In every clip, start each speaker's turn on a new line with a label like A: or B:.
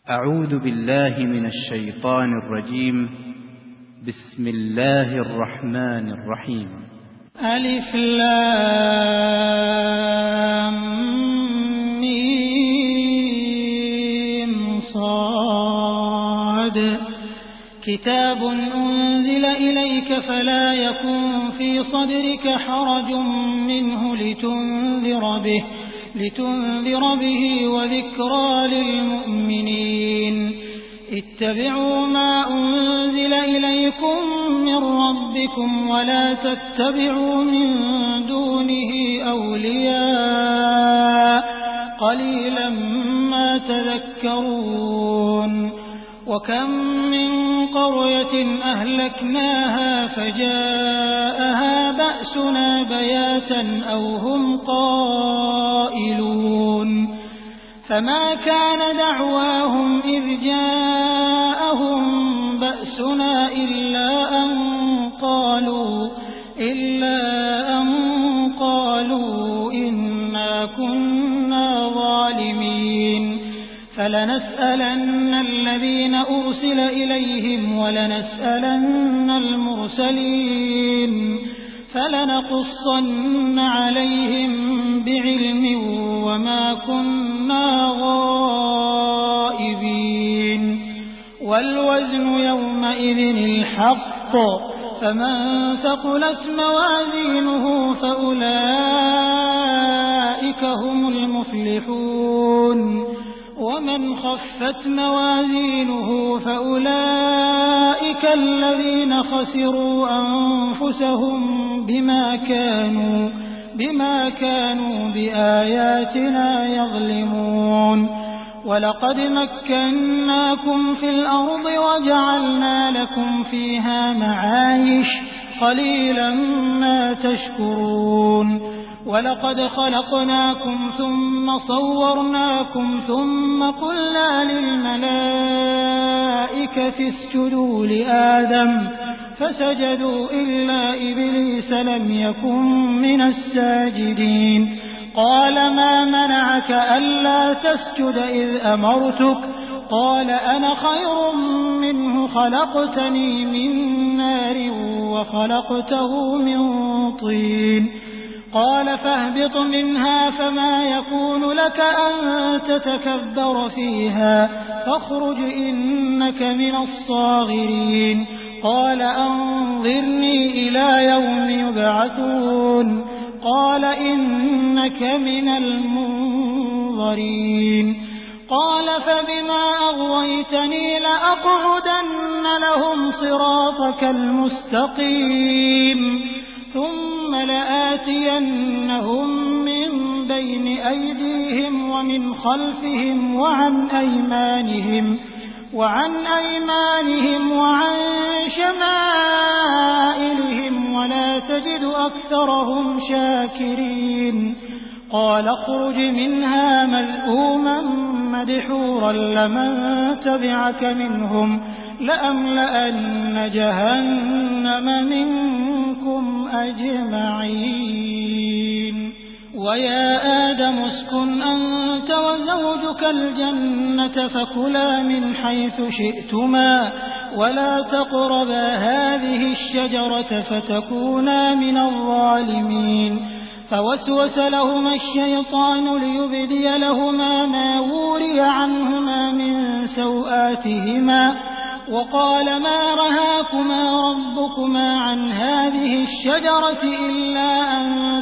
A: أعوذ بالله من الشيطان الرجيم. بسم الله الرحمن الرحيم.
B: ألف لام ميم صاد. كتاب أنزل إليك فلا يكن في صدرك حرج منه لتنذر به وذكرى للمؤمنين. اتبعوا ما أنزل إليكم من ربكم ولا تتبعوا من دونه أولياء قليلا ما تذكرون. وكم من قرية أهلكناها فجاءها بأسنا بياتا أو هم قائلون. فما كان دعواهم إذ جاءهم بأسنا إلا أن قالوا إنا كنا ظالمين. فلنسألن الذين أرسل إليهم ولنسألن المرسلين فلنقصن عليهم بعلم وما كنا غائبين. والوزن يومئذ الحق فمن ثقلت موازينه فأولئك هم المفلحون. ومن خفت موازينه فأولئك الذين خسروا أنفسهم بما كانوا بآياتنا يظلمون. ولقد مكناكم في الأرض وجعلنا لكم فيها معايش قليلا ما تشكرون. ولقد خلقناكم ثم صورناكم ثم قلنا للملائكة اسجدوا لآدم فسجدوا إلا إبليس لم يكن من الساجدين. قال ما منعك ألا تسجد إذ أمرتك؟ قال أنا خير منه خلقتني من نار وخلقته من طين. قال فاهبط منها فما يكون لك أن تتكبر فيها فاخرج إنك من الصاغرين. قال أنظرني إلى يوم يبعثون. قال إنك من المنظرين. قال فبما أغويتني لأقعدن لهم صراطك المستقيم ثم لآتينهم من بين أيديهم ومن خلفهم وعن أيمانهم وعن شمائلهم ولا تجد أكثرهم شاكرين. قال اخرج منها مذءوما مدحورا لمن تبعك منهم لأملأن جهنم منكم أجمعين. ويا آدم اسكن أنت وزوجك الجنة فكلا من حيث شئتما ولا تقربا هذه الشجرة فتكونا من الظالمين. فوسوس لهما الشيطان ليبدي لهما ما وري عنهما من سوآتهما وقال ما رهاكما ربكما عن هذه الشجرة إلا أن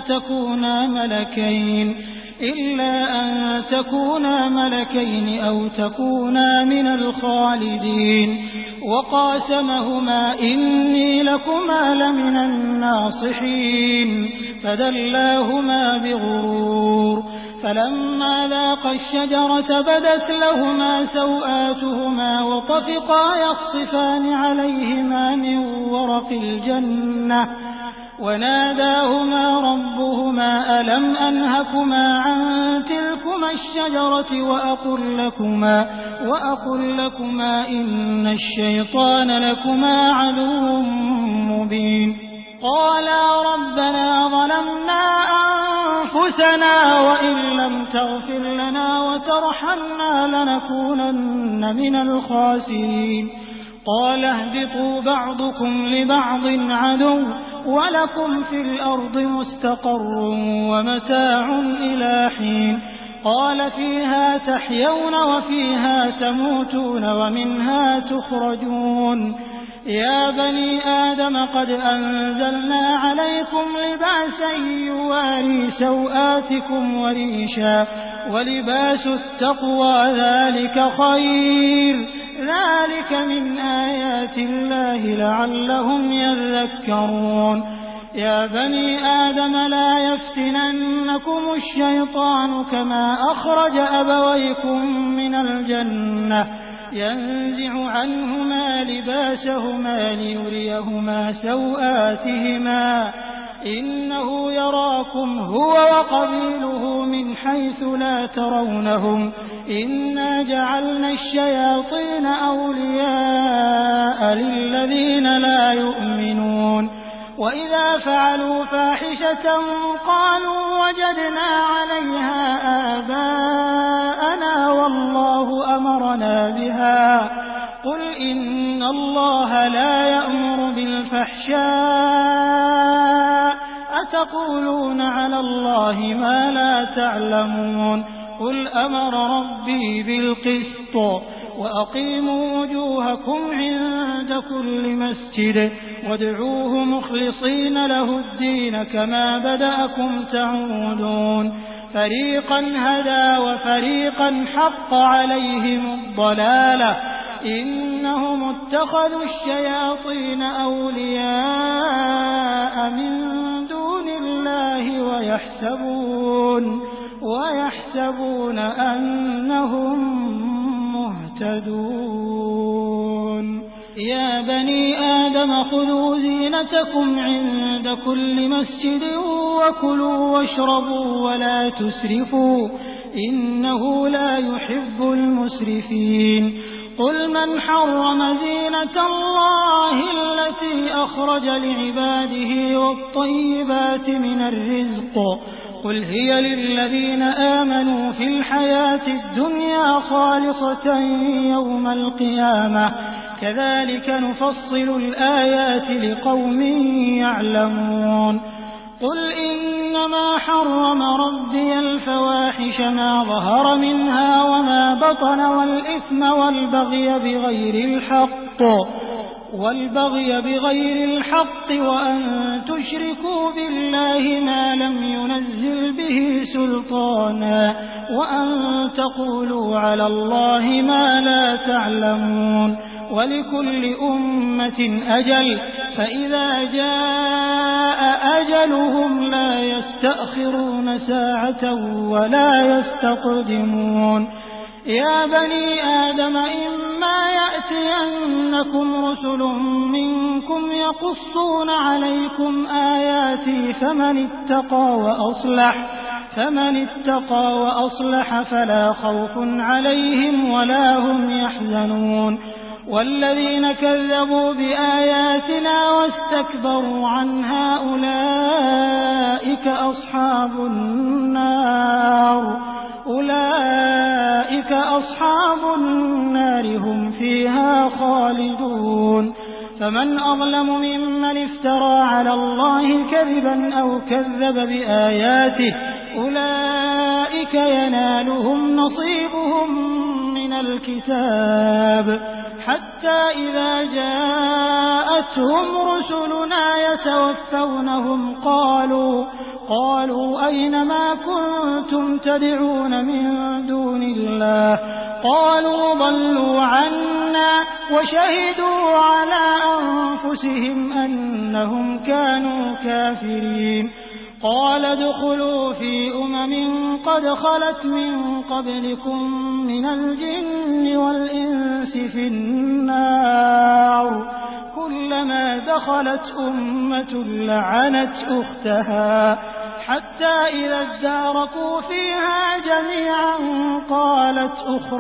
B: تكونا ملكين أو تكونا من الخالدين. وقاسمهما إني لكما لمن الناصحين فدلاهما بغرور. فلما ذاقا الشجرة بدت لهما سوآتهما وطفقا يخصفان عليهما من ورق الجنة وناداهما ربهما ألم أنهكما عن تلكما الشجرة وأقل لكما إن الشيطان لكما عدو مبين. قالا ربنا ظلمنا أنفسنا وإن لم تغفر لنا ترحمنا لنكونن من الخاسرين قال اهبطوا بعضكم لبعض عدو ولكم في الأرض مستقر ومتاع إلى حين قال فيها تحيون وفيها تموتون ومنها تخرجون يا بني آدم قد أنزلنا عليكم لباسا يواري سوآتكم وريشا ولباس التقوى ذلك خير ذلك من آيات الله لعلهم يذكرون يا بني آدم لا يفتننكم الشيطان كما أخرج أبويكم من الجنة ينزع عنهما لباسهما ليريهما سوآتهما إنه يراكم هو وقبيله من حيث لا ترونهم إنا جعلنا الشياطين أولياء للذين لا يؤمنون وإذا فعلوا فاحشة قالوا وجدنا عليها آباءنا والله أمرنا بها قل إن الله لا يأمر بالفحشاء أتقولون على الله ما لا تعلمون قل أمر ربي بالقسط وأقيموا وجوهكم عند كل مسجد وادعوه مخلصين له الدين كما بدأكم تعودون فريقا هدى وفريقا حق عليهم الضلالة إنهم اتخذوا الشياطين أولياء من دون الله ويحسبون أنهم مهتدون يا بني آدم خذوا زينتكم عند كل مسجد وكلوا واشربوا ولا تسرفوا إنه لا يحب المسرفين قل من حرم زينة الله التي أخرج لعباده والطيبات من الرزق قل هي للذين آمنوا في الحياة الدنيا خالصة يوم القيامة كذلك نفصل الآيات لقوم يعلمون قل إنما حرم ربي الفواحش ما ظهر منها وما بطن والإثم والبغي بغير الحق وأن تشركوا بالله ما لم ينزل به سلطانا وأن تقولوا على الله ما لا تعلمون ولكل أمة أجل فإذا جاء أجلهم لا يستأخرون ساعة ولا يستقدمون يا بني آدم إما يأتينكم رسل منكم يقصون عليكم آياتي فمن اتقى وأصلح فلا خوف عليهم ولا هم يحزنون والذين كذبوا بآياتنا واستكبروا عنها أولئك أصحاب النار هم فيها خالدون فمن أظلم ممن افترى على الله كذبا أو كذب بآياته أولئك ينالهم نصيبهم من الكتاب حتى إذا جاءتهم رسلنا يتوفونهم قالوا أين ما كنتم تدعون من دون الله قالوا ضلوا عنا وشهدوا على أنفسهم أنهم كانوا كافرين قال ادخلوا في قد خلت من قبلكم من الجن والإنس في النار كلما دخلت أمة لعنت أختها حتى إذا اداركوا فيها جميعا قالت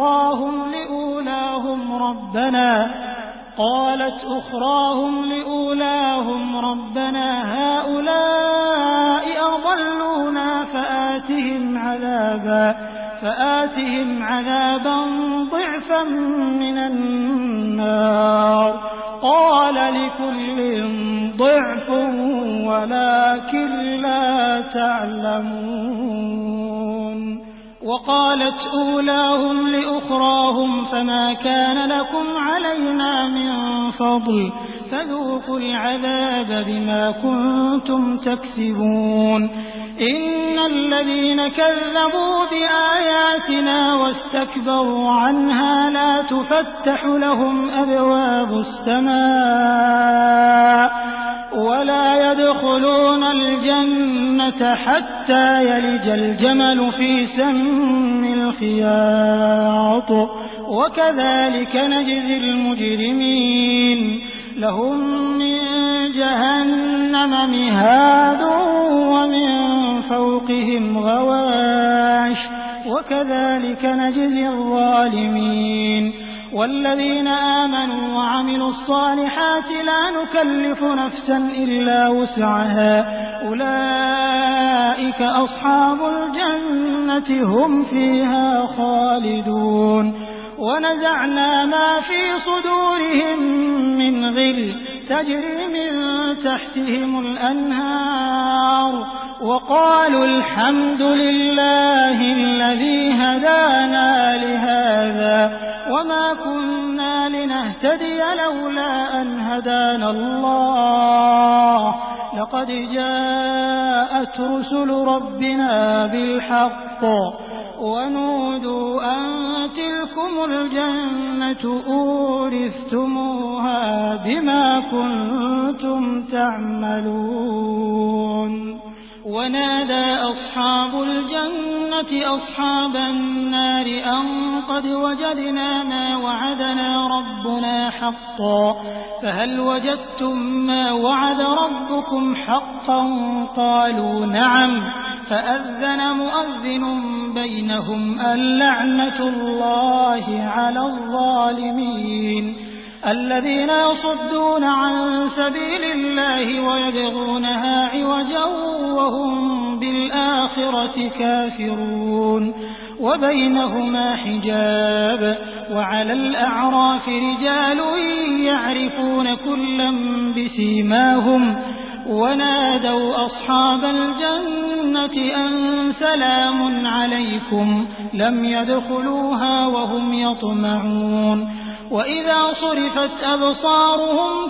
B: أخراهم لأولاهم ربنا هؤلاء أضلونا فآتهم عذابا ضعفا من النار قال لكل ضعف ولكن لا تعلمون وقالت أولاهم لأخراهم فما كان لكم علينا من فضل فذوقوا العذاب بما كنتم تكسبون إن الذين كذبوا بآياتنا واستكبروا عنها لا تفتح لهم أبواب السماء ولا يدخلون الجنة حتى يلج الجمل في سم الخياط وكذلك نجزي المجرمين لهم من جهنم مهاد ومن فوقهم غواش وكذلك نجزي الظالمين والذين آمنوا وعملوا الصالحات لا نكلف نفسا إلا وسعها أولئك أصحاب الجنة هم فيها خالدون ونزعنا ما في صدورهم من غل تجري من تحتهم الأنهار وقالوا الحمد لله الذي هدانا لهذا وما كنا لنهتدي لولا أن هدانا الله لقد جاءت رسل ربنا بالحق ونودوا أن تلكم الجنة أورثتموها بما كنتم تعملون ونادى أصحاب الجنة أصحاب النار أن قد وجدنا ما وعدنا ربنا حقا فهل وجدتم ما وعد ربكم حقا قالوا نعم فأذن مؤذن بينهم اللعنة الله على الظالمين الذين يصدون عن سبيل الله ويبغونها عوجا وهم بالآخرة كافرون وبينهما حجاب وعلى الأعراف رجال يعرفون كلا بسيماهم ونادوا أصحاب الجنة أن سلام عليكم لم يدخلوها وهم يطمعون وإذا صرفت أبصارهم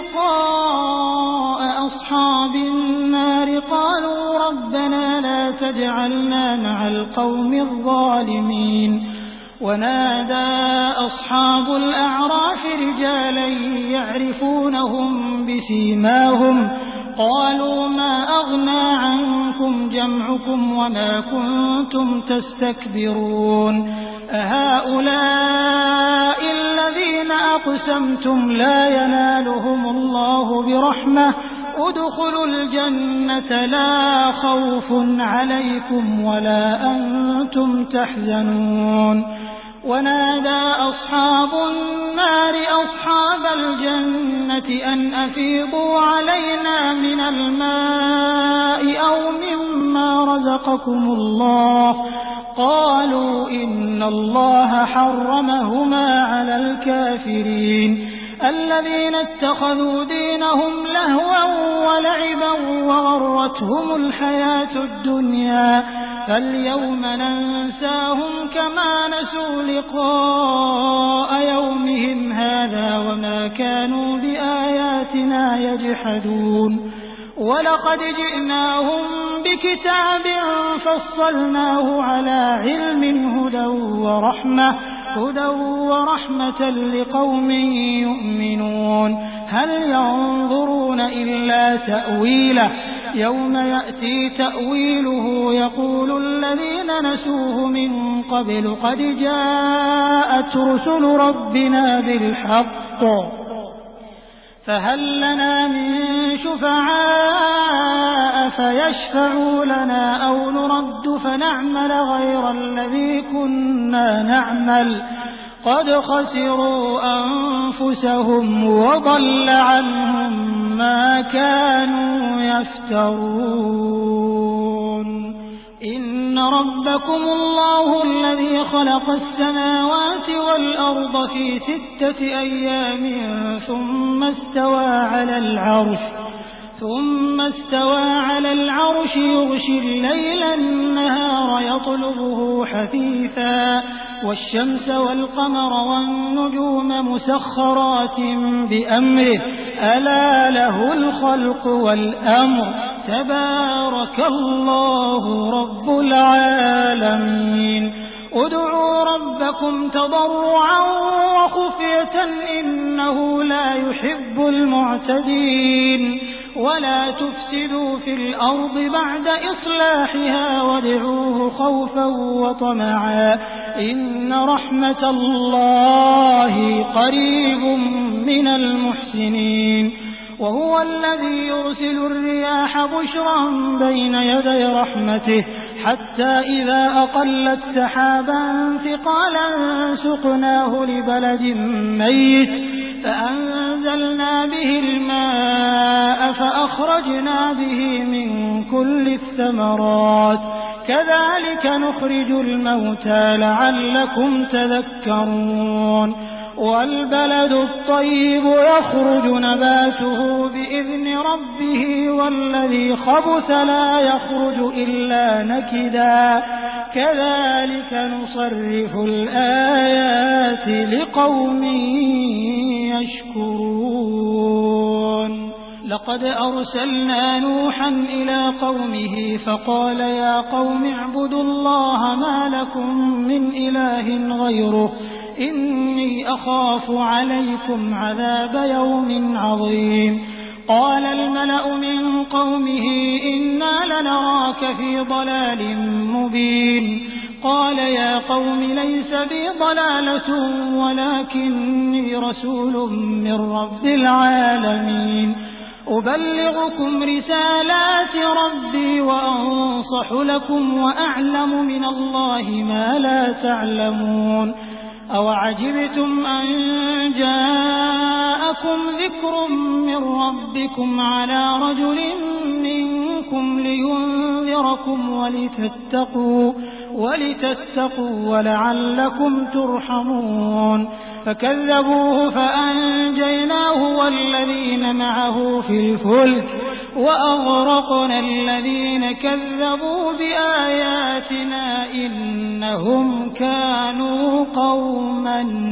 B: تلقاء أصحاب النار قالوا ربنا لا تجعلنا مع القوم الظالمين ونادى أصحاب الأعراف رجالا يعرفونهم بسيماهم قالوا ما أغنى عنكم جمعكم وما كنتم تستكبرون أهؤلاء الذين أقسمتم لا ينالهم الله برحمة ادخلوا الجنة لا خوف عليكم ولا أنتم تحزنون ونادى أصحاب النار أصحاب الجنة أن أفيضوا علينا من الماء أو مما رزقكم الله قالوا إن الله حرمهما على الكافرين الذين اتخذوا دينهم لهوا ولعبا وغرتهم الحياة الدنيا فاليوم ننساهم كما نسوا لقاء يومهم هذا وما كانوا بآياتنا يجحدون ولقد جئناهم بكتاب فصلناه على علم هدى ورحمة لقوم يؤمنون هل ينظرون إلا تأويله يوم يأتي تأويله يقول الذين نسوه من قبل قد جاءت رسل ربنا بالحق فهل لنا من شفعاء فيشفعوا لنا أو نرد فنعمل غير الذي كنا نعمل قد خسروا أنفسهم وضل عنهم ما كانوا يفترون إن ربكم الله الذي خلق السماوات والأرض في 6 أيام ثم استوى على العرش يغشي الليل النهار يطلبه حثيثا والشمس والقمر والنجوم مسخرات بأمره ألا له الخلق والأمر تبارك الله رب العالمين ادعوا ربكم تضرعا وخفية إنه لا يحب المعتدين ولا تفسدوا في الأرض بعد إصلاحها وادعوه خوفا وطمعا إن رحمة الله قريب من المحسنين وهو الذي يرسل الرياح بشرا بين يدي رحمته حتى إذا أقلت سحابا ثقالا سقناه لبلد ميت فأنزلنا به الماء فأخرجنا به من كل الثمرات كذلك نخرج الموتى لعلكم تذكرون والبلد الطيب يخرج نباته بإذن ربه والذي خبث لا يخرج إلا نكدا كذلك نصرف الآيات لقوم يشكرون لقد أرسلنا نوحا إلى قومه فقال يا قوم اعبدوا الله ما لكم من إله غيره إني أخاف عليكم عذاب يوم عظيم قال الملأ من قومه إنا لنراك في ضلال مبين قال يا قوم ليس بي ضلالة ولكني رسول من رب العالمين أبلغكم رسالات ربي وأنصح لكم وأعلم من الله ما لا تعلمون أوعجبتم أن جاءكم ذكر من ربكم على رجل منكم لينذركم ولتتقوا ولعلكم ترحمون فكذبوه فأنجيناه والذين معه في الفلك وأغرقنا الذين كذبوا بآياتنا إنهم كانوا قوما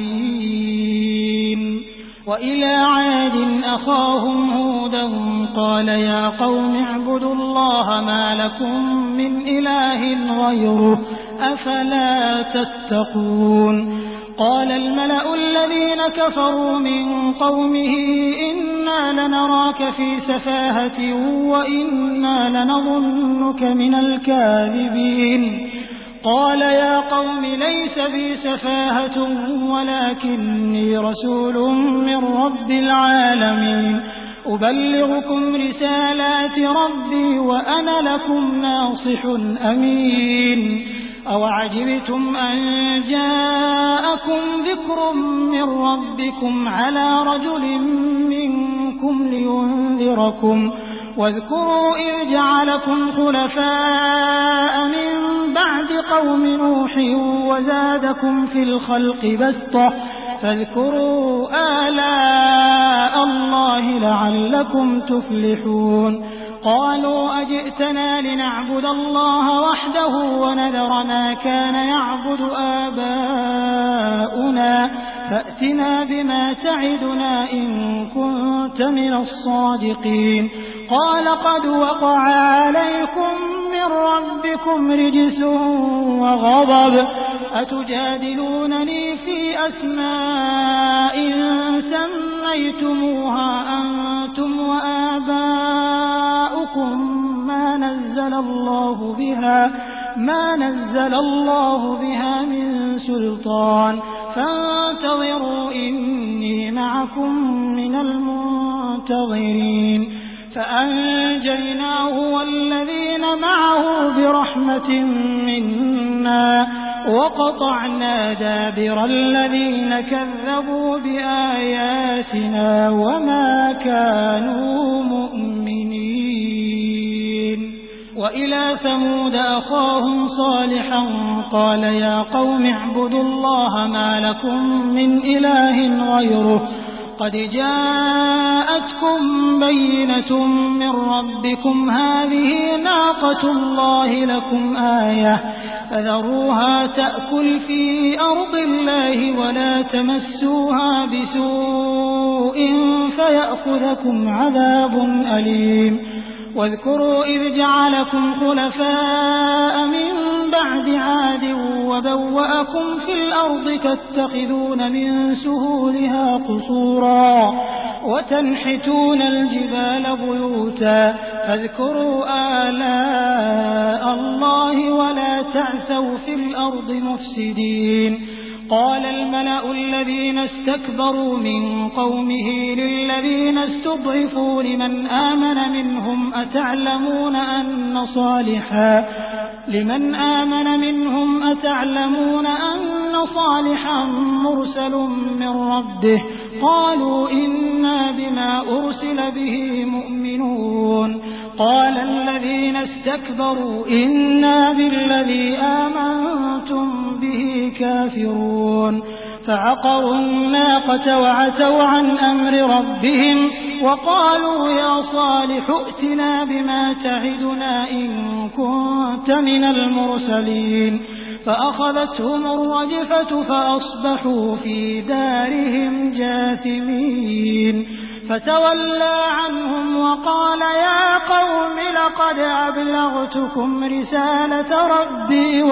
B: عمين وإلى عاد أخاهم هودا قال يا قوم اعبدوا الله ما لكم من إله غيره أفلا تتقون قال الملأ الذين كفروا من قومه إنا لنراك في سفاهة وإنا لنظنك من الكاذبين قال يا قوم ليس بي سفاهة ولكني رسول من رب العالمين أبلغكم رسالات ربي وأنا لكم ناصح أمين أوعجبتم أن جاءكم ذكر من ربكم على رجل منكم لينذركم واذكروا إذ جعلكم خلفاء من بعد قوم نوح وزادكم في الخلق بسطة فاذكروا آلاء الله لعلكم تفلحون قالوا أجئتنا لنعبد الله وحده ونذر ما كان يعبد آباؤنا فأتنا بما تعدنا إن كنت من الصادقين قال قد وقع عليكم من ربكم رجس وغضب أتجادلونني في أسماء سميتموها أنتم وآباؤكم ما نزل الله بها من سلطان فانتظروا إني معكم من المنتظرين فأنجيناه والذين معه برحمة منا وقطعنا دابر الذين كذبوا بآياتنا وما كانوا مؤمنين وإلى ثمود أخاهم صالحا قال يا قوم اعبدوا الله ما لكم من إله غيره قد جاءتكم بينة من ربكم هذه ناقة الله لكم آية فذروها تأكل في أرض الله ولا تمسوها بسوء فيأخذكم عذاب أليم واذكروا إذ جعلكم خلفاء من بعد عاد وبوأكم في الأرض تتخذون من سهولها قصورا وتنحتون الجبال بيوتا فاذكروا آلاء الله ولا تعثوا في الأرض مفسدين قال الملأ الذين استكبروا من قومه للذين استضعفوا لمن آمن منهم أتعلمون أن صالحا مرسل من ربه قالوا إنا بما أرسل به مؤمنون قال الذين استكبروا إنا بالذي آمنتم به كافرون فعقروا الناقة وعتوا عن أمر ربهم وقالوا يا صالح ائتنا بما تعدنا إن كنت من المرسلين فأخذتهم الرجفة فأصبحوا في دارهم جاثمين فتولى عنهم وقال يا قوم لقد أبلغتكم رسالة ربي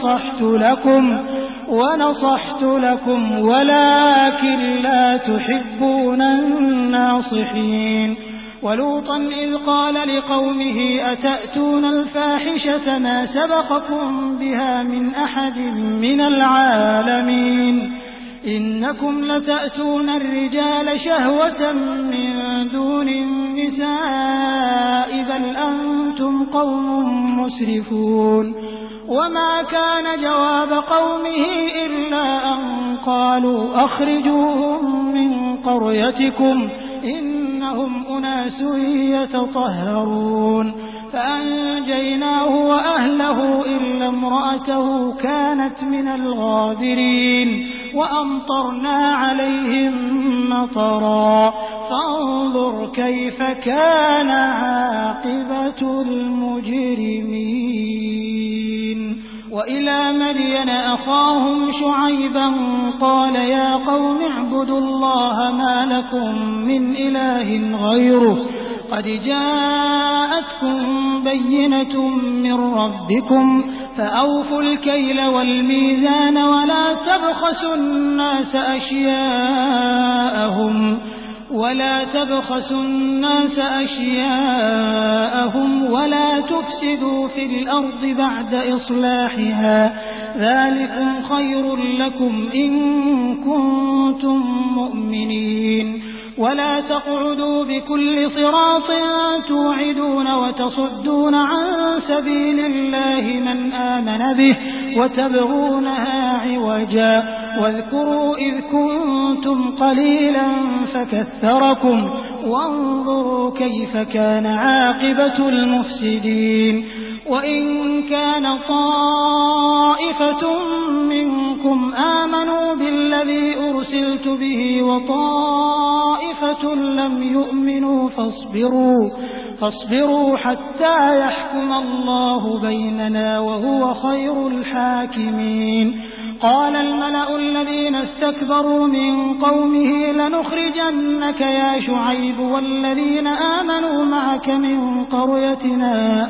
B: ونصحت لكم ولكن لا تحبون الناصحين ولوطا إذ قال لقومه أتأتون الفاحشة ما سبقكم بها من أحد من العالمين إنكم لتأتون الرجال شهوة من دون النساء بل أنتم قوم مسرفون وما كان جواب قومه إلا أن قالوا أخرجوهم من قريتكم إنهم أناس يتطهرون فأنجيناه وأهله إلا امرأته كانت من الغابرين وأمطرنا عليهم مطرا فانظر كيف كان عاقبة المجرمين وإلى مدين أخاهم شعيبا قال يا قوم اعبدوا الله ما لكم من إله غيره قد جاءتكم بينة من ربكم فأوفوا الكيل والميزان ولا تبخسوا الناس أشياءهم ولا تفسدوا في الأرض بعد إصلاحها ذلكم خير لكم إن كنتم مؤمنين ولا تقعدوا بكل صراط توعدون وتصدون عن سبيل الله من آمن به وتبغونها عوجا واذكروا إذ كنتم قليلا فكثركم وانظروا كيف كان عاقبة المفسدين وإن كان طائفة منكم آمنوا بالذي أرسلت به وطائفة لم يؤمنوا فاصبروا حتى يحكم الله بيننا وهو خير الحاكمين قال الملأ الذين استكبروا من قومه لنخرجنك يا شعيب والذين آمنوا معك من قريتنا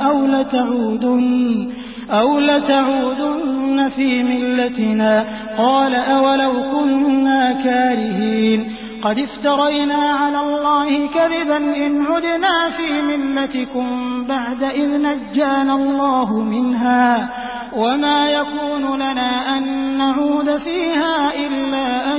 B: أو لتعودن في ملتنا قال أولو كنا كارهين قد افترينا على الله كذبا إن عدنا في ملتكم بعد إذ نجانا الله منها وما يكون لنا أن نعود فيها إلا أن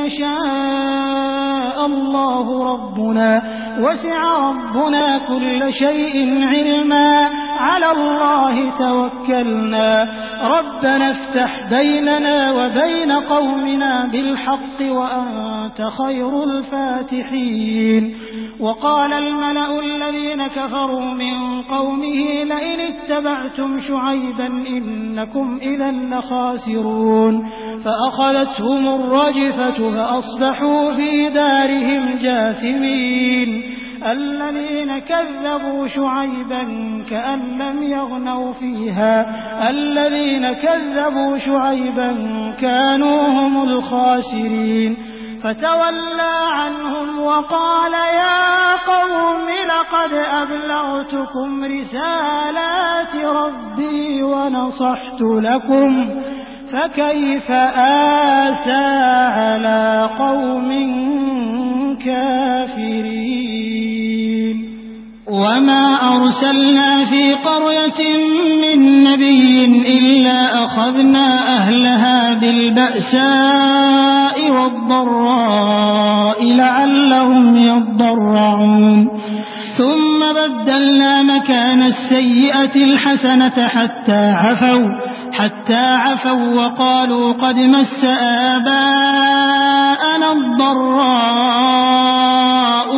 B: يشاء الله ربنا وسع ربنا كل شيء علما على الله توكلنا ربنا افتح بيننا وبين قومنا بالحق وأنت خير الفاتحين. وقال الملأ الذين كفروا من قومه لئن اتبعتم شعيبا إنكم إذا لخاسرون. فأخذتهم الرجفة فأصبحوا في دارهم جاثمين. الذين كذبوا شعيبا كأن لم يغنوا فيها الذين كذبوا شعيبا كانوا هم الخاسرين. فتولى عنهم وقال يا قوم لقد أبلغتكم رسالات ربي ونصحت لكم فكيف آسى على قوم كافرين. وما أرسلنا في قرية من نبي إلا أخذنا أهلها بالبأساء والضراء لعلهم يضرعون. ثم بدلنا مكان السيئة الحسنة حتى عفوا وقالوا قد مس آباءنا الضراء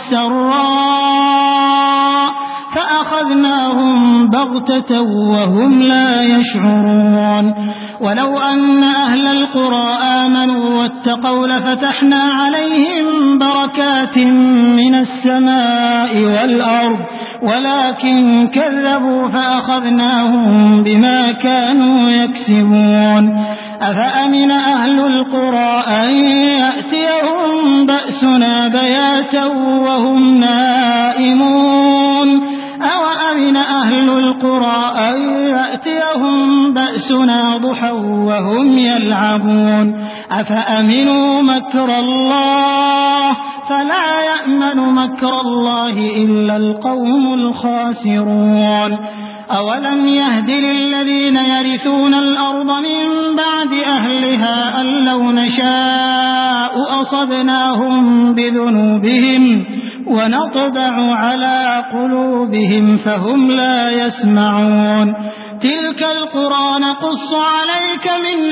B: والسراء فأخذناهم بغتة وهم لا يشعرون. ولو أن أهل القرى آمنوا واتقوا لفتحنا عليهم بركات من السماء والأرض ولكن كذبوا فأخذناهم بما كانوا يكسبون. أفأمن أهل القرى أن يأتيهم بأسنا بياتا وهم نائمون أوأمن أهل القرى أن يأتيهم بأسنا ضحى وهم يلعبون. أفأمنوا مكر الله فلا يأمن مكر الله إلا القوم الخاسرون. أولم يهد للذين يرثون الأرض من بعد أهلها أن لو نشاء أصبناهم بذنوبهم ونطبع على قلوبهم فهم لا يسمعون. تلك القرى نقص عليك من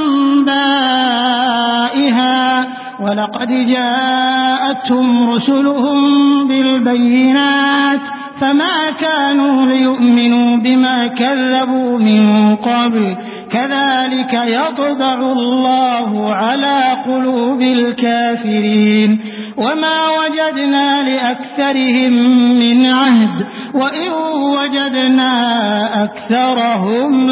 B: أنبائها ولقد جاءتهم رسلهم بالبينات فما كانوا ليؤمنوا بما كذبوا من قبل كذلك يطبع الله على قلوب الكافرين. وما وجدنا لأكثرهم من عهد وإن وجدنا أكثرهم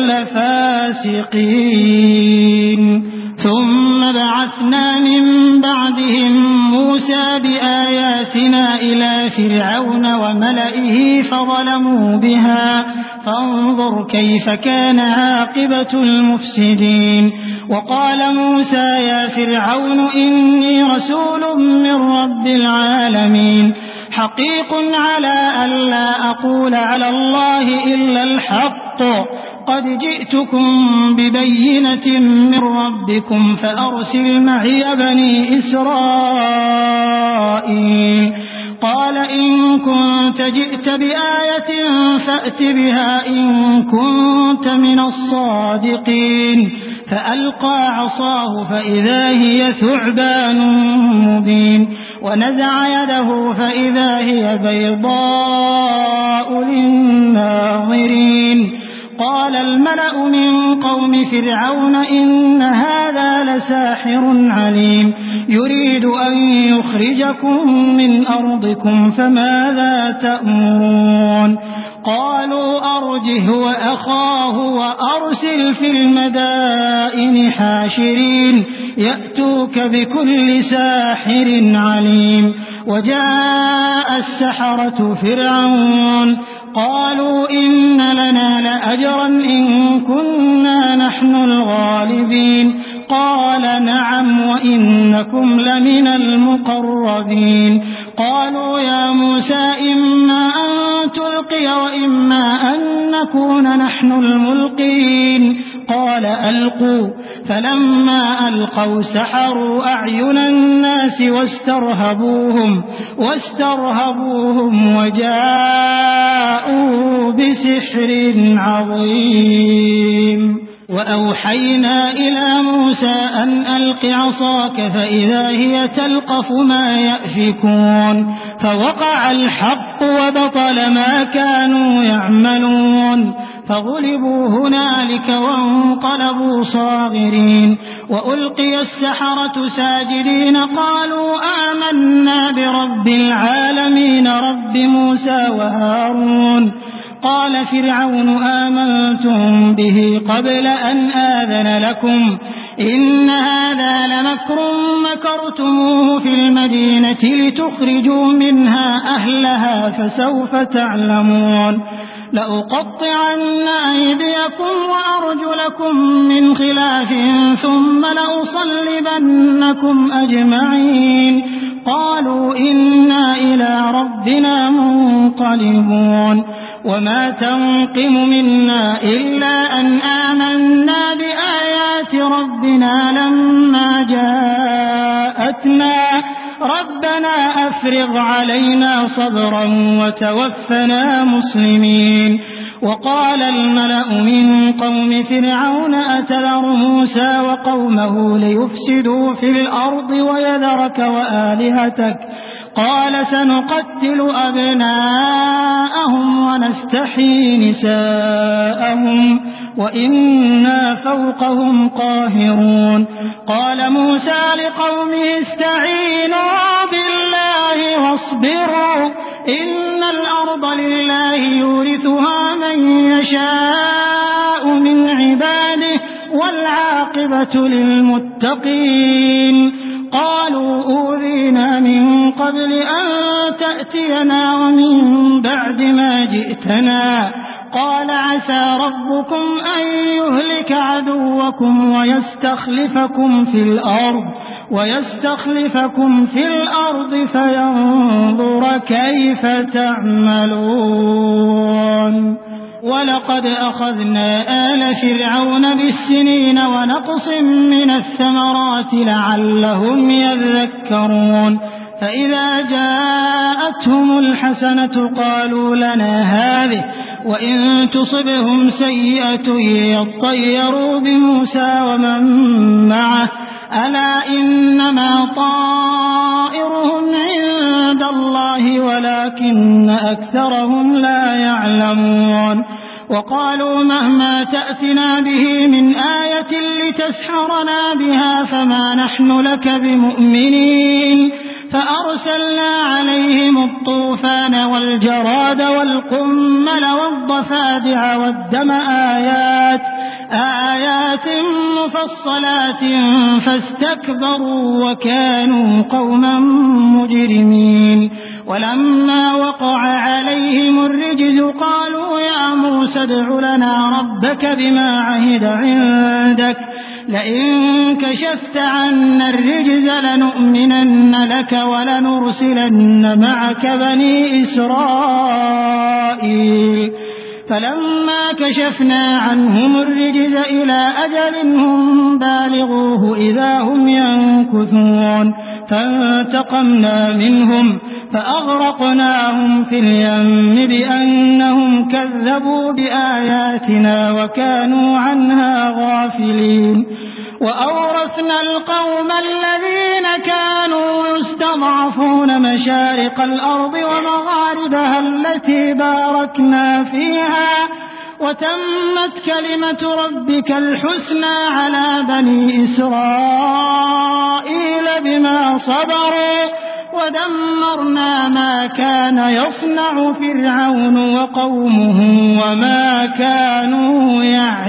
B: لفاسقين. ثم بعثنا من بعدهم موسى بآياتنا إلى فرعون وملئه فظلموا بها فانظر كيف كان عاقبة المفسدين. وقال موسى يا فرعون إني رسول من رب العالمين حقيق على ألا أقول على الله إلا الحق قد جئتكم ببينة من ربكم فأرسل معي بني إسرائيل. قال إن كنت جئت بآية فأت بها إن كنت من الصادقين. فألقى عصاه فإذا هي ثعبان مبين ونزع يده فإذا هي بيضاء للناظرين. قال الملأ من قوم فرعون إن هذا لساحر عليم يريد أن يخرجكم من أرضكم فماذا تأمرون. قالوا أرجه وأخاه وأرسل في المدائن حاشرين يأتوك بكل ساحر عليم. وجاء السحرة فرعون قالوا إن لنا لأجرا إن كنا نحن الغالبين. قال نعم وإنكم لمن المقربين. قالوا يا موسى إما أن تلقي وإما أن نكون نحن الملقين. قال ألقوا. فلما ألقوا سحروا أعين الناس واسترهبوهم وجاءوا بسحر عظيم. وأوحينا إلى موسى أن ألق عصاك فإذا هي تلقف ما يأفكون فوقع الحق وبطل ما كانوا يعملون فغلبوا هنالك وانقلبوا صاغرين وألقي السحرة ساجدين قالوا آمنا برب العالمين رب موسى وهارون قال فرعون آمنتم به قبل أن آذن لكم إن هذا لمكر مكرتموه في المدينة لتخرجوا منها أهلها فسوف تعلمون لأقطعن أيديكم وأرجلكم من خلاف ثم لأصلبنكم أجمعين قالوا إنا إلى ربنا منقلبون وما تنقم منا إلا أن آمنا بآيات ربنا لما جاءتنا ربنا أفرغ علينا صبرا وتوفنا مسلمين وقال الملأ من قوم فرعون أتذر موسى وقومه ليفسدوا في الأرض ويذرك وآلهتك قال سنقتل أبناءهم ونستحيي نساءهم وإنا فوقهم قاهرون قال موسى لقومه استعينوا بالله واصبروا إن الأرض لله يورثها من يشاء من عباده والعاقبة للمتقين قالوا أوذينا من قبل أن تأتينا ومن بعد ما جئتنا قال عسى ربكم أن يهلك عدوكم ويستخلفكم في الأرض فينظر كيف تعملون ولقد أخذنا آل فرعون بالسنين ونقص من الثمرات لعلهم يذكرون فإذا جاءتهم الحسنة قالوا لنا هذه وإن تصبهم سيئة يطيروا بموسى ومن معه ألا إنما طائرهم عند الله ولكن أكثرهم لا يعلمون وقالوا مهما تأتنا به من آية لتسحرنا بها فما نحن لك بمؤمنين فأرسلنا عليهم الطوفان والجراد والقمل والضفادع والدم آيات مفصلات فاستكبروا وكانوا قوما مجرمين ولما وقع عليهم الرجز قالوا يا موسى ادع لنا ربك بما عهد عندك لئن كشفت عنا الرجز لنؤمنن لك ولنرسلن معك بني إسرائيل فلما كشفنا عنهم الرجز إلى أجل هم بالغوه إذا هم ينكثون فانتقمنا منهم فأغرقناهم في اليم بأنهم كذبوا بآياتنا وكانوا عنها غافلين وأورثنا القوم الذين كانوا يستضعفون مشارق الأرض ومغاربها التي باركنا فيها وتمت كلمة ربك الحسنى على بني إسرائيل بما صبروا ودمرنا ما كان يصنع فرعون وقومه وما كانوا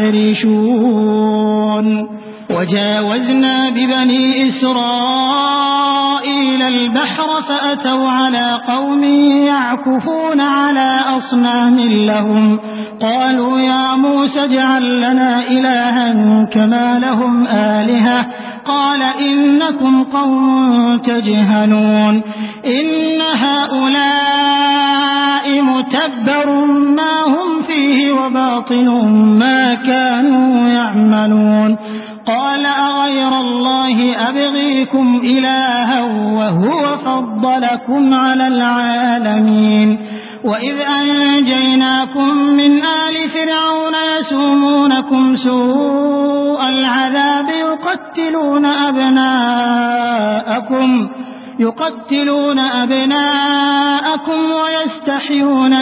B: يعرشون وجاوزنا ببني إسرائيل البحر فأتوا على قوم يعكفون على أصنام لهم قالوا يا موسى اجعل لنا إلها كما لهم آلهة قال إنكم قوم تجهلون إن هؤلاء متبر ما هم فيه وباطل ما كانوا يعملون قال أغير الله أبغيكم إلها وهو فضلكم على العالمين وإذ أنجيناكم من آل فرعون يسومونكم سوء العذاب يقتلون أبناءكم ويستحيون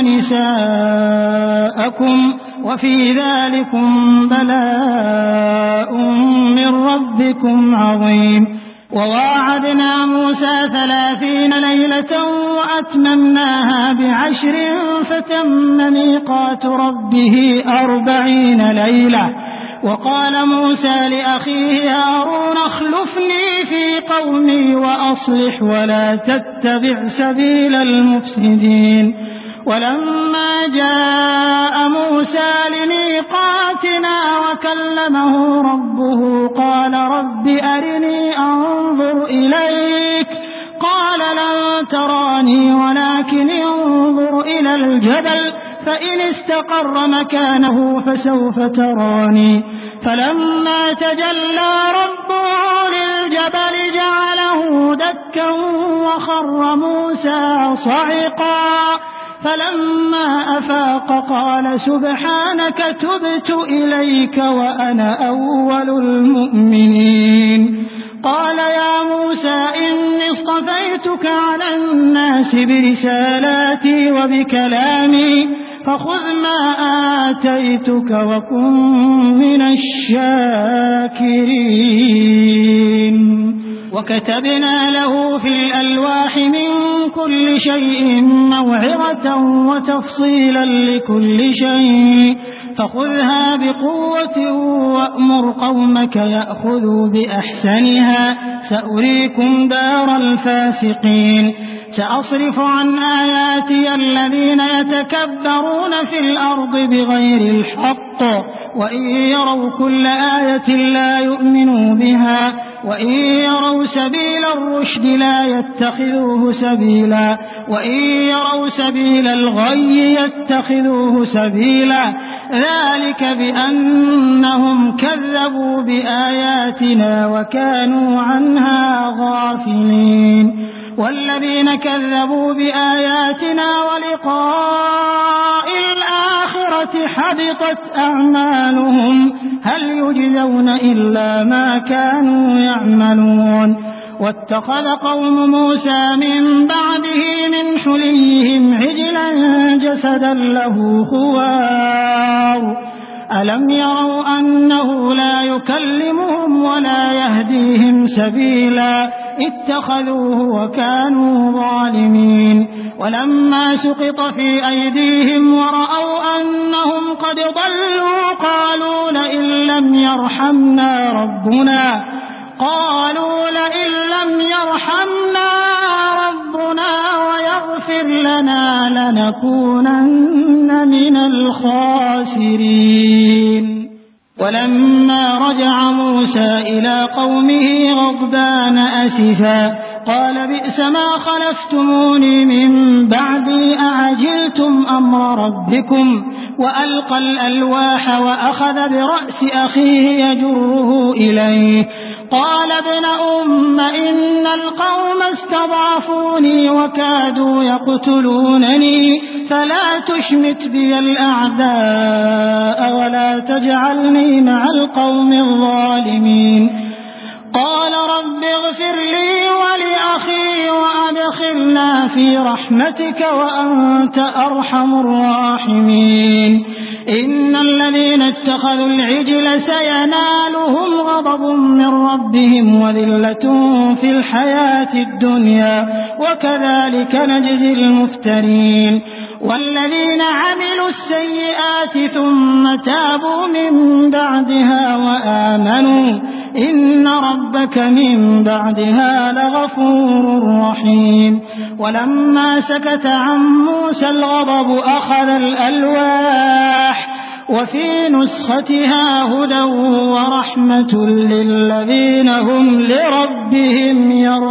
B: نساءكم وفي ذلكم بلاء من ربكم عظيم. وواعدنا موسى 30 ليلة وأتممناها ب10 فتم ميقات ربه 40 ليلة. وقال موسى لأخيه هارون اخلفني في قومي وأصلح ولا تتبع سبيل المفسدين. ولما جاء موسى لميقاتنا وكلمه ربه قال رب أرني أنظر إليك قال لن تراني ولكن انظر إلى الجبل فإن استقر مكانه فسوف تراني. فلما تجلى ربه للجبل جعله دكا وخر موسى صعقا. فلما أفاق قال سبحانك تبت إليك وأنا أول المؤمنين. قال يا موسى إني اصطفيتك على الناس برسالاتي وبكلامي فخذ ما آتيتك وكن من الشاكرين. وكتبنا له في الألواح من كل شيء موعظة وتفصيلا لكل شيء فخذها بقوة وأمر قومك يأخذوا بأحسنها سأريكم دار الفاسقين. سأصرف عن آياتي الذين يتكبرون في الأرض بغير الحق وإن يروا كل آية لا يؤمنوا بها وإن يروا سبيل الرشد لا يتخذوه سبيلا وإن يروا سبيل الغي يتخذوه سبيلا ذلك بأنهم كذبوا بآياتنا وكانوا عنها غافلين. والذين كذبوا بآياتنا ولقاء الآخرة حبطت أعمالهم هل يجزون إلا ما كانوا يعملون. واتخذ قوم موسى من بعده من حليهم عجلا جسدا له خوار ألم يروا أنه لا يكلمهم ولا يهديهم سبيلا اتخذوه وكانوا ظالمين. ولما سقط في أيديهم ورأوا أنهم قد ضلوا قالوا لئن لم يرحمنا ربنا ويغفر لنا لنكونن من الخاسرين. ولما رجع موسى إلى قومه غضبان أسفا قال بئس ما خلفتموني من بعدي أعجلتم أمر ربكم وألقى الألواح وأخذ برأس أخيه يجره إليه قال ابن أم إن القوم استضعفوني وكادوا يقتلونني فلا تشمت بي الأعداء ولا تجعلني مع القوم الظالمين. قال رب اغفر لي ولأخي وأدخلنا في رحمتك وأنت أرحم الراحمين. إن الذين اتخذوا العجل سينالهم غضب من ربهم وذلة في الحياة الدنيا وكذلك نجزي المفترين. والذين عملوا السيئات ثم تابوا من بعدها وآمنوا إن ربك من بعدها لغفور رحيم. ولما سكت عن موسى الغضب أخذ الألواح وفي نسختها هدى ورحمة للذين هم لربهم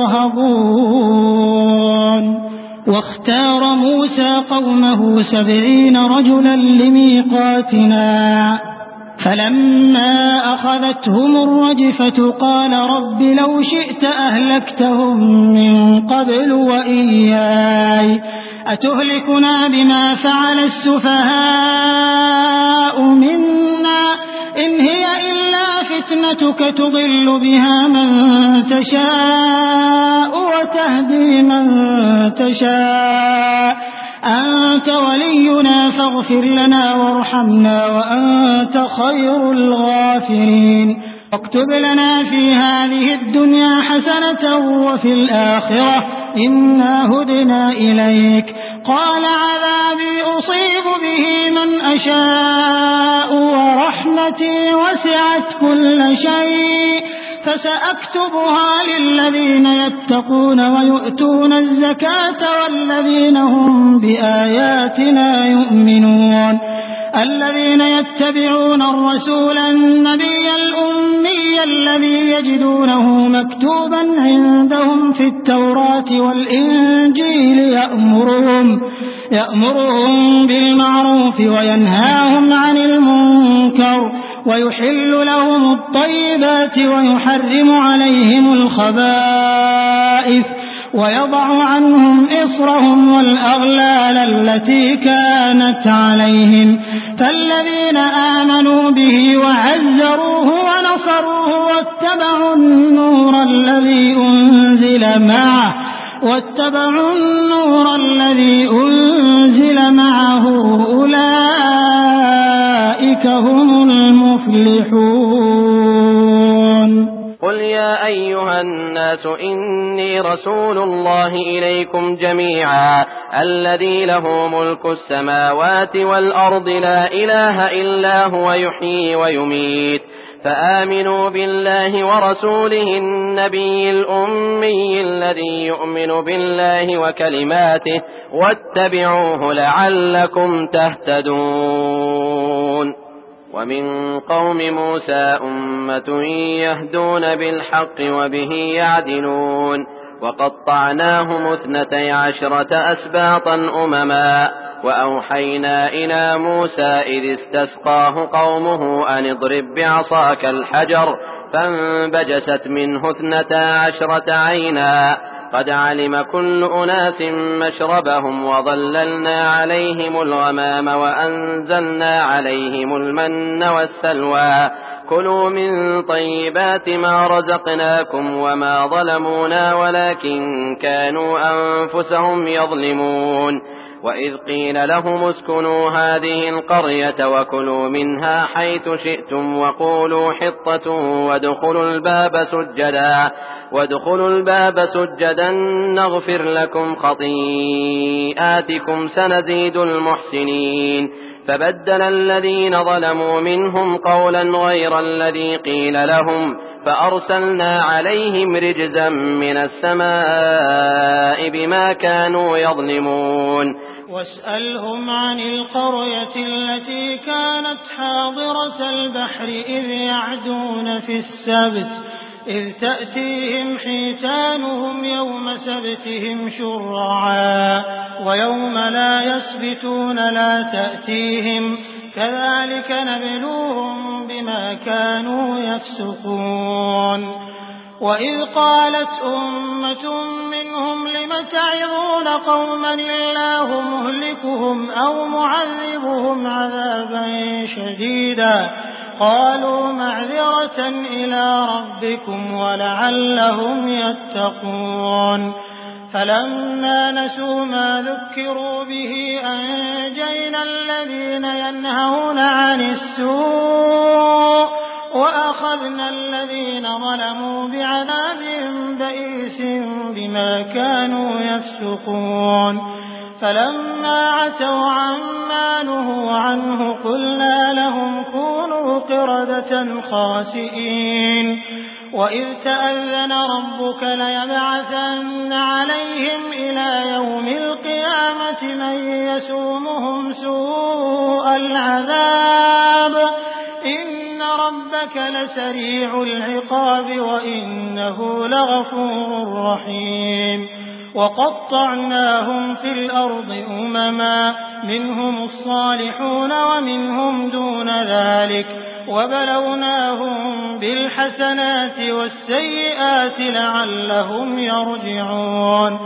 B: يرهبون. واختار موسى قومه 70 رجلا لميقاتنا فلما أخذتهم الرجفة قال رب لو شئت أهلكتهم من قبل وإياي أتهلكنا بما فعل السفهاء منا إن هي إلا فتنتك تضل بها من تشاء وتهدي من تشاء أنت ولينا فاغفر لنا وارحمنا وأنت خير الغافرين واكتب لنا في هذه الدنيا حسنة وفي الآخرة إنا هدنا إليك قال عذابي أصيب به من أشاء ورحمتي وسعت كل شيء فسأكتبها للذين يتقون ويؤتون الزكاة والذين هم بآياتنا يؤمنون الذين يتبعون الرسول النبي الأمي الذي يجدونه مكتوبا عندهم في التوراة والإنجيل يأمرهم بالمعروف وينهاهم عن المنكر ويحل لهم الطيبات ويحرم عليهم الخبائث ويضع عنهم إصرهم والأغلال التي كانت عليهم فالذين آمنوا به وعزروه ونصروه واتبعوا النور الذي أنزل معه أولئك هم المفلحون
C: قل يا أيها الناس إني رسول الله إليكم جميعا الذي له ملك السماوات والأرض لا إله إلا هو يحيي ويميت فآمنوا بالله ورسوله النبي الأمي الذي يؤمن بالله وكلماته واتبعوه لعلكم تهتدون ومن قوم موسى أمة يهدون بالحق وبه يعدلون وقطعناهم 12 أسباطا أمما وأوحينا إلى موسى إذ استسقاه قومه أن اضرب بعصاك الحجر فانبجست منه 12 عينا قد علم كل أناس مشربهم وظللنا عليهم الغمام وأنزلنا عليهم المن والسلوى كلوا من طيبات ما رزقناكم وما ظلمونا ولكن كانوا أنفسهم يظلمون وإذ قيل لهم اسكنوا هذه القرية وكلوا منها حيث شئتم وقولوا حطة وادخلوا الباب سجدا نغفر لكم خطيئاتكم سنزيد المحسنين فبدل الذين ظلموا منهم قولا غير الذي قيل لهم فأرسلنا عليهم رجزا من السماء بما كانوا يظلمون
B: واسألهم عن القرية التي كانت حاضرة البحر إذ يعدون في السبت إذ تأتيهم حيتانهم يوم سبتهم شرعا ويوم لا يسبتون لا تأتيهم كذلك نبلوهم بما كانوا يفسقون وإذ قالت أمة منهم لم تعظون قوما الله مهلكهم أو معذبهم عذابا شديدا قالوا معذرة إلى ربكم ولعلهم يتقون فلما نسوا ما ذكروا به أنجينا الذين ينهون عن السوء وأخذنا الذين ظلموا بعذاب بئيس بما كانوا يفسقون فلما عتوا عما نهوا عنه قلنا لهم كونوا قردة خاسئين وإذ تأذن ربك ليبعثن عليهم إلى يوم القيامة من يسومهم سوء العذاب إن ربك لسريع العقاب وإنه لغفور رحيم وقطعناهم في الأرض أمما منهم الصالحون ومنهم دون ذلك وبلوناهم بالحسنات والسيئات لعلهم يرجعون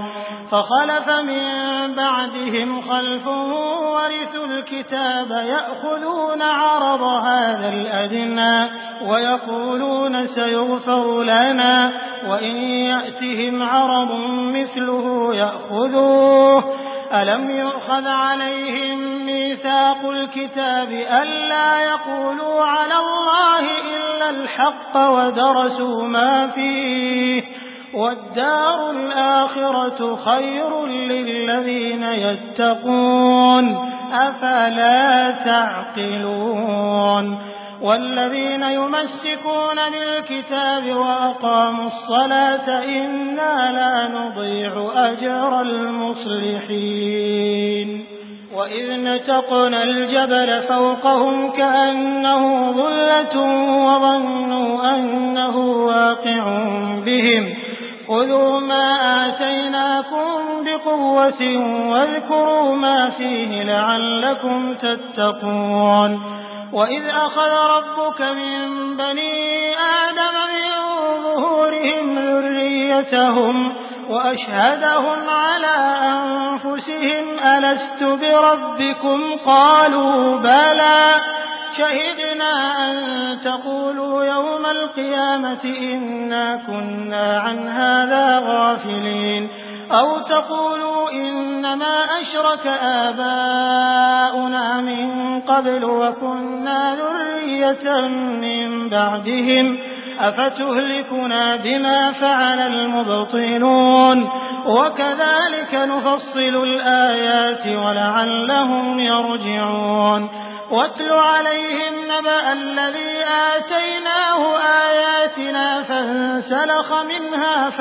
B: فخلف من بعدهم خلف ورثوا الكتاب يأخذون عرض هذا الأدنى ويقولون سيغفر لنا وإن يأتهم عرض مثله يأخذوه ألم يؤخذ عليهم ميثاق الكتاب ألا يقولوا على الله إلا الحق ودرسوا ما فيه والدار الآخرة خير للذين يتقون أفلا تعقلون والذين يمسكون بالكتاب وأقاموا الصلاة إنا لا نضيع أجر المصلحين وإذ نتقنا الجبل فوقهم كأنه ظلة وظنوا أنه واقع بهم خذوا ما آتيناكم بقوة واذكروا ما فيه لعلكم تتقون وإذ أخذ ربك من بني آدم من ظهورهم ذريتهم وأشهدهم على أنفسهم ألست بربكم قالوا بلى شهدنا أن تقولوا يوم القيامة إنا كنا عن هذا غافلين أو تقولوا إنما أشرك آباؤنا من قبل وكنا ذرية من بعدهم أفتهلكنا بما فعل المبطلون وكذلك نفصل الآيات ولعلهم يرجعون واتل عليهم نبأ الذي آتيناه آياتنا فانسلخ منها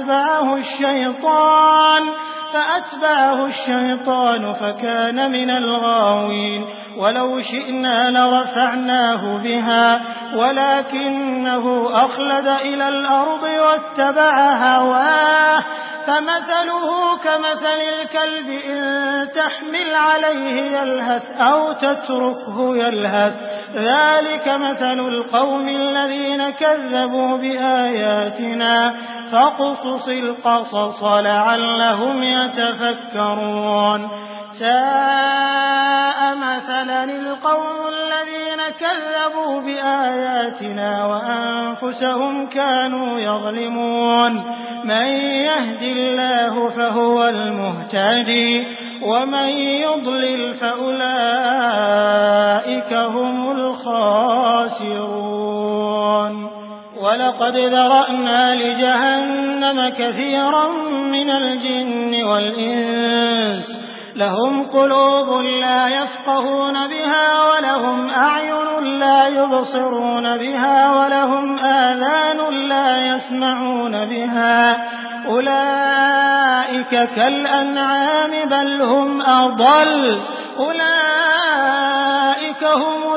B: فأتبعه الشيطان فكان من الغاوين ولو شئنا لرفعناه بها ولكنه أخلد إلى الأرض واتبع هواه فمثله كمثل الكلب إن تحمل عليه يلهث أو تتركه يلهث ذلك مثل القوم الذين كذبوا بآياتنا فاقصص القصص لعلهم يتفكرون ساء مثلا القوم الذين كذبوا بآياتنا وأنفسهم كانوا يظلمون من يهد الله فهو المهتدي ومن يضلل فأولئك هم الخاسرون ولقد ذرأنا لجهنم كثيرا من الجن والإنس لهم قلوب لا يفقهون بها ولهم أعين لا يبصرون بها ولهم آذان لا يسمعون بها أولئك كالأنعام بل هم أضل أولئك هم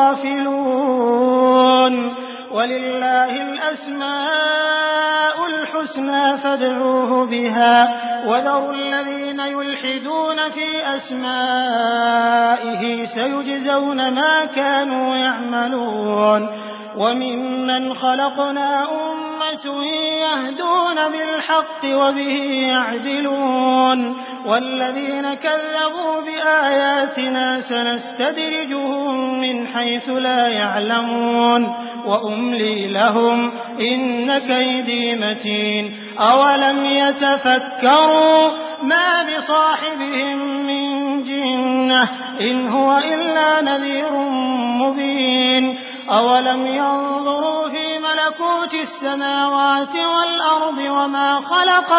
B: الغافلون ولله الأسماء الحسنى فادعوه بها وذروا الذين يلحدون في أسمائه سيجزون ما كانوا يعملون وممن خلقنا أمة يهدون بالحق وبه يعدلون والذين كذبوا بآياتنا سنستدرجهم من حيث لا يعلمون وأملي لهم إن كيدي متين أولم يتفكروا ما بصاحبهم من جنة إن هو إلا نذير مبين أولم ينظروا في ملكوت السماوات والأرض وما خلق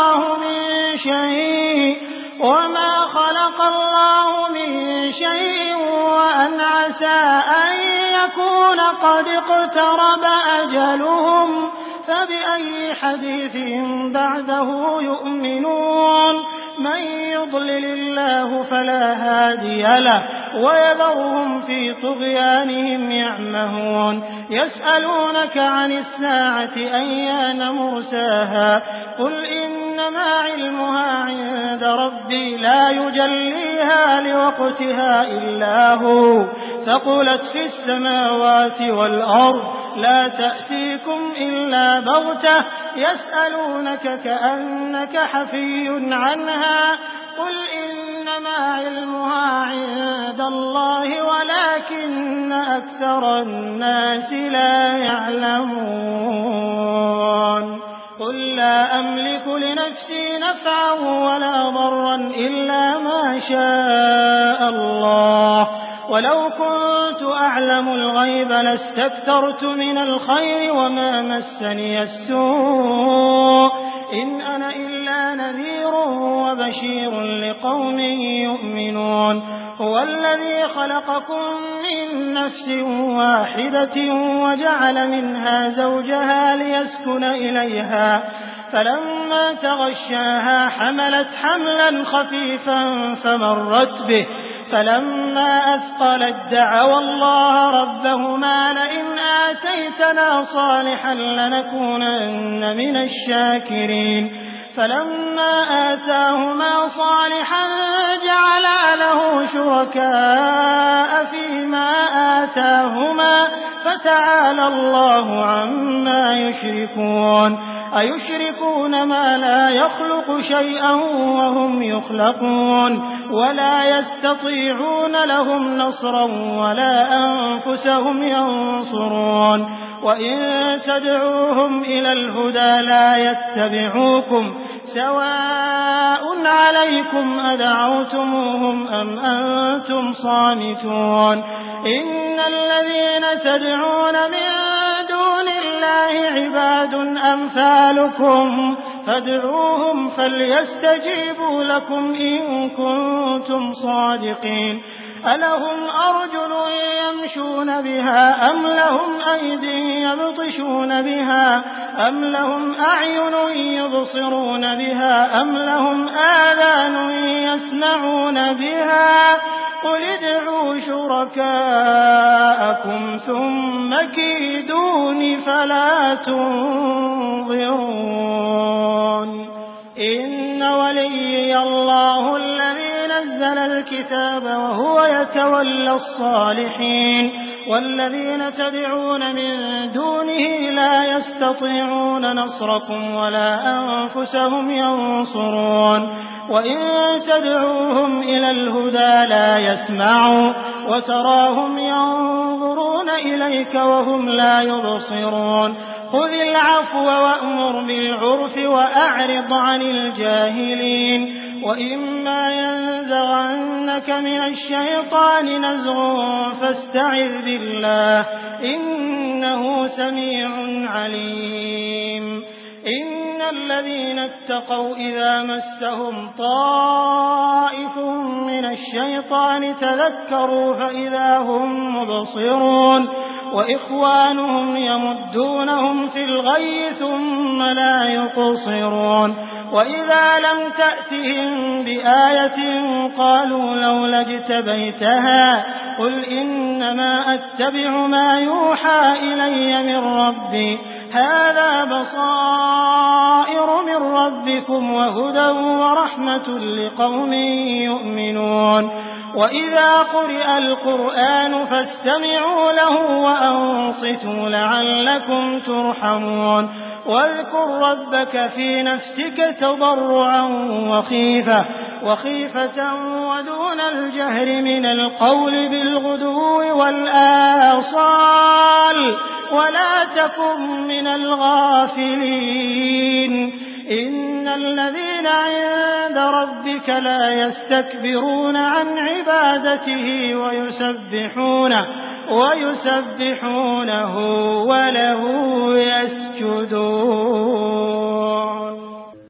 B: الله من شيء وأن عسى أن يكون قد اقترب أجلهم فبأي حديث بعده يؤمنون من يضلل الله فلا هادي له ويذرهم في طغيانهم يعمهون يسألونك عن الساعة أيان مرساها قل إنما علمها عند ربي لا يجليها لوقتها إلا هو ثقلت في السماوات والأرض لا تأتيكم إلا بغتة يسألونك كأنك حفي عنها قل إنما علمها عند الله ولكن أكثر الناس لا يعلمون قل لا أملك لنفسي نفعا ولا ضرا إلا ما شاء الله ولو كنت أعلم الغيب لاستكثرت من الخير وما مسني السوء إن أنا إلا نذير وبشير لقوم يؤمنون هو الذي خلقكم من نفس واحدة وجعل منها زوجها ليسكن إليها فلما تغشاها حملت حملا خفيفا فمرت به فلما أثقلت دعوا الله ربهما لئن آتيتنا صالحا لنكونن من الشاكرين فلما آتاهما صالحا جعلا له شركاء فيما آتاهما فتعالى الله عما يشركون أيشركون ما لا يخلق شيئا وهم يخلقون ولا يستطيعون لهم نصرا ولا أنفسهم ينصرون وإن تدعوهم إلى الهدى لا يتبعوكم سواء عليكم أدعوتموهم أم أنتم صامتون إن الذين تدعون من دون الله عباد أمثالكم فادعوهم فليستجيبوا لكم إن كنتم صادقين ألهم أرجل يمشون بها أم لهم أيدي يبطشون بها أم لهم أعين يبصرون بها أم لهم آذان يسمعون بها قل ادعوا شركاءكم ثم كيدون فلا تنظرون إن وليي الله الذي نزل الكتاب وهو يتولى الصالحين والذين تدعون من دونه لا يستطيعون نصركم ولا أنفسهم ينصرون وإن تدعوهم إلى الهدى لا يسمعوا وتراهم ينظرون إليك وهم لا يبصرون خذ العفو وأمر بالعرف وأعرض عن الجاهلين وإما ينزغنك من الشيطان نزغ فاستعذ بالله إنه سميع عليم إن الذين اتقوا إذا مسهم طائف من الشيطان تذكروا فإذا هم مبصرون وإخوانهم يمدونهم في الغي ثم لا يقصرون وإذا لم تأتهم بآية قالوا لولا اجتبيتها قل إنما أتبع ما يوحى إلي من ربي هذا بصائر من ربكم وهدى ورحمة لقوم يؤمنون وإذا قرئ القرآن فاستمعوا له وأنصتوا لعلكم ترحمون واذكر ربك في نفسك تضرعا وخيفة ودون الجهر من القول بالغدو والآصال ولا تكن من الغافلين إن الذين عند ربك لا يستكبرون عن عبادته ويسبحونه وله يسجدون